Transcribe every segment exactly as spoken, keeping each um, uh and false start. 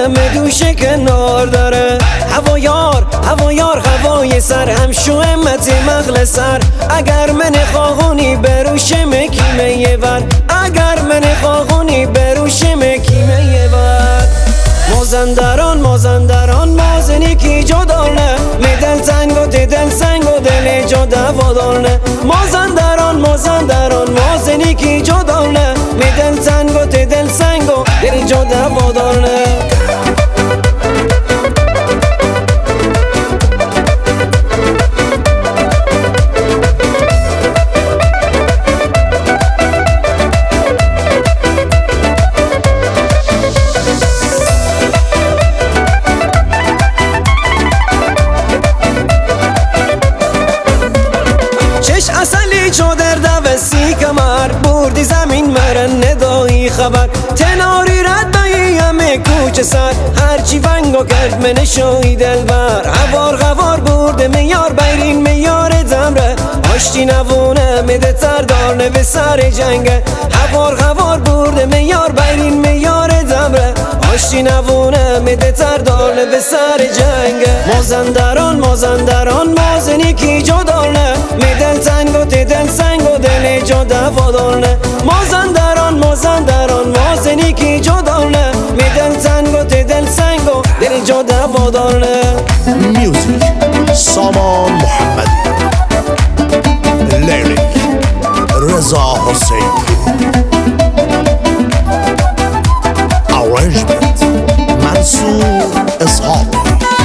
مدوش کنار داره. هوایار هوایار هوای سر همشو امت مغل سر. اگر من خواهونی بروش مکیمه یه ور. اگر من خواهونی بروش مکیمه یه ور. مازندران مازندران مازنی کی جدانه. می دل تنگ و دل سنگ و دل جا دوادانه. مازندران مازندران مازنی کی جدانه. می دل تنگ و دل سنگ و دل جا دوادانه. اصلی چادر دوستی کمر بردی زمین مرن ندایی خبر. تناری رد بایی همه کوچه سر. هرچی ونگو کرد من شوی دلبر. غوار غوار برده میار بیرین میار دمره. آشتی نوونه مده تردار به سر جنگه. غوار غوار برده میار بیرین میار دمره. آشتی نوونه مده تردار به سر جنگه. مازندران مازندران مازنی کی جدانه. می دل تنگ و دل سنگ و دل جا دوادانه. مازندران مازندران مازنی کی جدانه. می دل تنگ و دل سنگ و دل جا دوادانه. میوزیک سامان محمدی. لیریک رضا حسین. ارنجمنت منصور اسحاقی.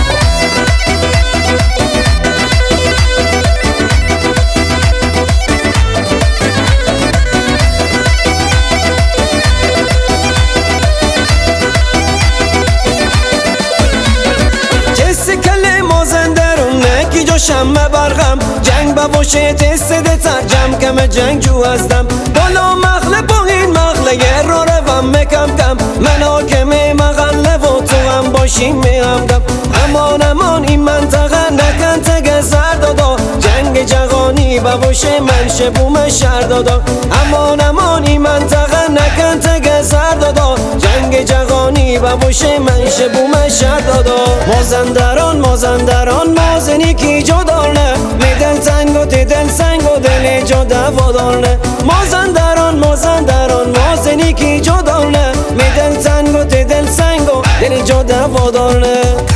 شمه برغم جنگ بباشه تست ده ترجم کم جنگ جو هستم. بالا مغله با این مغله یه رو روم مکم کم. من حاکمه مغله و تو هم باشیم میهم کم. امان امان این منطقه نکن تگه سر دادا. جنگ جهانی بباشه من شبوم شهر دادا. امان امان این منطقه نکن تگه سر دادا. جنگ جهانی بباشه من شبوم شهر دادا. مازندران مازندران مازنی کی جدانه. می دل تنگ و دل سنگ و دل جا دوادانه. مازندران مازندران مازنی کی جدانه. می دل تنگ و دل سنگ و دل جا دوادانه.